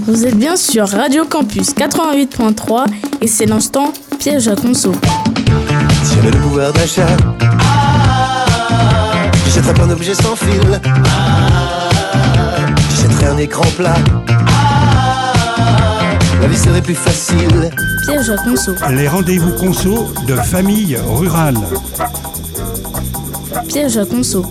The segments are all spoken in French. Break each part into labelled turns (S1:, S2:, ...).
S1: Vous êtes bien sur Radio Campus 88.3 et c'est l'instant piège à conso.
S2: Si j'avais le pouvoir d'achat, j'achèterais plein d'objets sans fil, j'achèterais un écran plat, la vie serait plus facile.
S1: Piège à conso.
S3: Les rendez-vous conso de famille rurale.
S1: Piège à conso.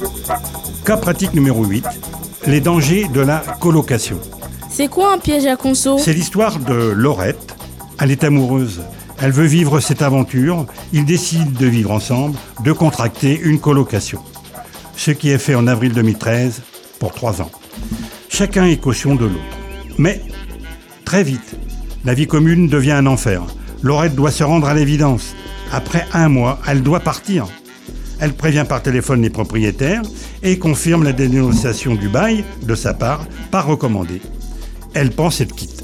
S3: Cas pratique numéro 8. Les dangers de la colocation.
S1: C'est quoi un piège à conso?
S3: C'est l'histoire de Laurette. Elle est amoureuse. Elle veut vivre cette aventure. Ils décident de vivre ensemble, de contracter une colocation. Ce qui est fait en avril 2013 pour 3 ans. Chacun est caution de l'autre. Mais, très vite, la vie commune devient un enfer. Laurette doit se rendre à l'évidence. Après 1 mois, elle doit partir. Elle prévient par téléphone les propriétaires et confirme la dénonciation du bail de sa part, pas recommandée. Elle pense être quitte.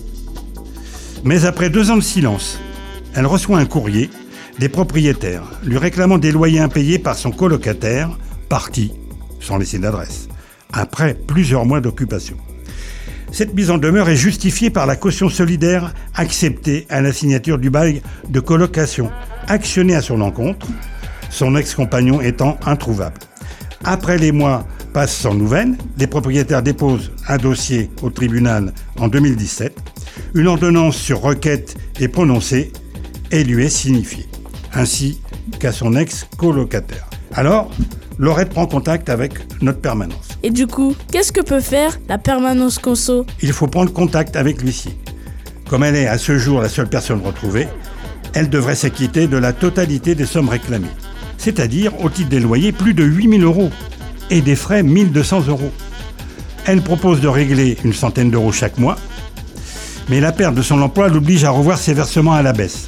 S3: Mais après 2 ans de silence, elle reçoit un courrier des propriétaires lui réclamant des loyers impayés par son colocataire, parti, sans laisser d'adresse, après plusieurs mois d'occupation. Cette mise en demeure est justifiée par la caution solidaire acceptée à la signature du bail de colocation, actionnée à son encontre, son ex-compagnon étant introuvable. Après les mois passent sans nouvelles, les propriétaires déposent un dossier au tribunal en 2017. Une ordonnance sur requête est prononcée et lui est signifiée, ainsi qu'à son ex-colocataire. Alors, Laurette prend contact avec notre permanence.
S1: Et du coup, qu'est-ce que peut faire la permanence conso?
S3: Il faut prendre contact avec l'huissier. Comme elle est à ce jour la seule personne retrouvée, elle devrait s'acquitter de la totalité des sommes réclamées. C'est-à-dire, au titre des loyers, plus de 8 000 € et des frais 1 200 €. Elle propose de régler une centaine d'euros chaque mois, mais la perte de son emploi l'oblige à revoir ses versements à la baisse.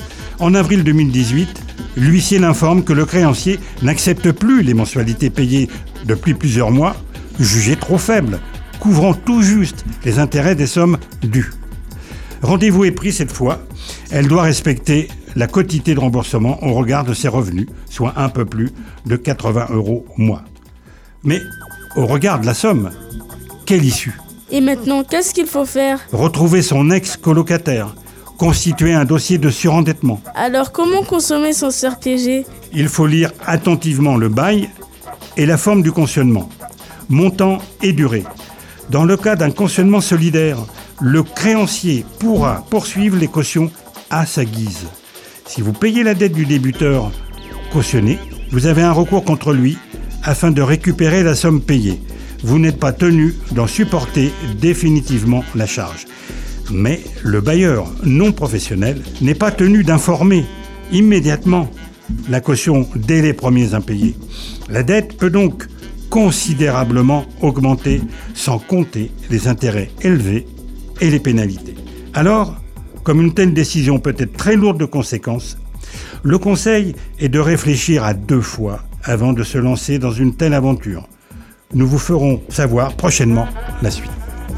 S3: En avril 2018, l'huissier l'informe que le créancier n'accepte plus les mensualités payées depuis plusieurs mois, jugées trop faibles, couvrant tout juste les intérêts des sommes dues. Rendez-vous est pris cette fois. Elle doit respecter la quotité de remboursement au regard de ses revenus, soit un peu plus de 80 € mois. Mais au regard de la somme, quelle issue?
S1: Et maintenant, qu'est-ce qu'il faut faire?
S3: Retrouver son ex-colocataire, constituer un dossier de surendettement.
S1: Alors comment consommer sans se faire piéger?
S3: Il faut lire attentivement le bail et la forme du cautionnement, montant et durée. Dans le cas d'un cautionnement solidaire, le créancier pourra poursuivre les cautions à sa guise. Si vous payez la dette du débiteur cautionné, vous avez un recours contre lui afin de récupérer la somme payée. Vous n'êtes pas tenu d'en supporter définitivement la charge. Mais le bailleur non professionnel n'est pas tenu d'informer immédiatement la caution dès les premiers impayés. La dette peut donc considérablement augmenter sans compter les intérêts élevés et les pénalités. Alors, comme une telle décision peut être très lourde de conséquences, le conseil est de réfléchir à 2 fois avant de se lancer dans une telle aventure. Nous vous ferons savoir prochainement la suite.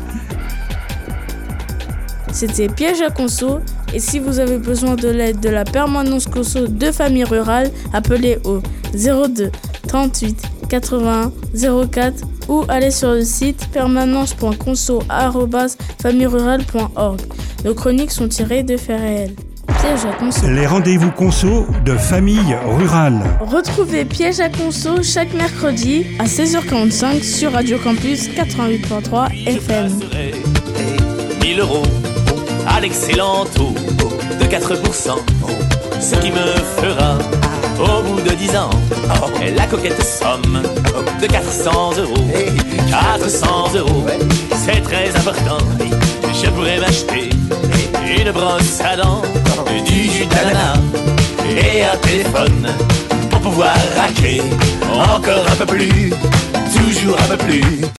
S1: C'était Piège à conso, et si vous avez besoin de l'aide de la permanence conso de famille rurale, appelez au 02 38 81 04 ou allez sur le site permanence.conso@famillerurale.org. Nos chroniques sont tirées de faits réels. Piège à conso.
S3: Les rendez-vous conso de famille rurale.
S1: Retrouvez Piège à conso chaque mercredi à 16h45 sur Radio Campus 88.3 FM.
S4: 1 000 € à l'excellent taux de 4%, ce qui me fera, au bout de 10 ans, la coquette somme de 400 €. 400 €, c'est très important. Je pourrais m'acheter une brosse à dents, du jus d'ananas et un téléphone pour pouvoir raquer encore un peu plus, toujours un peu plus.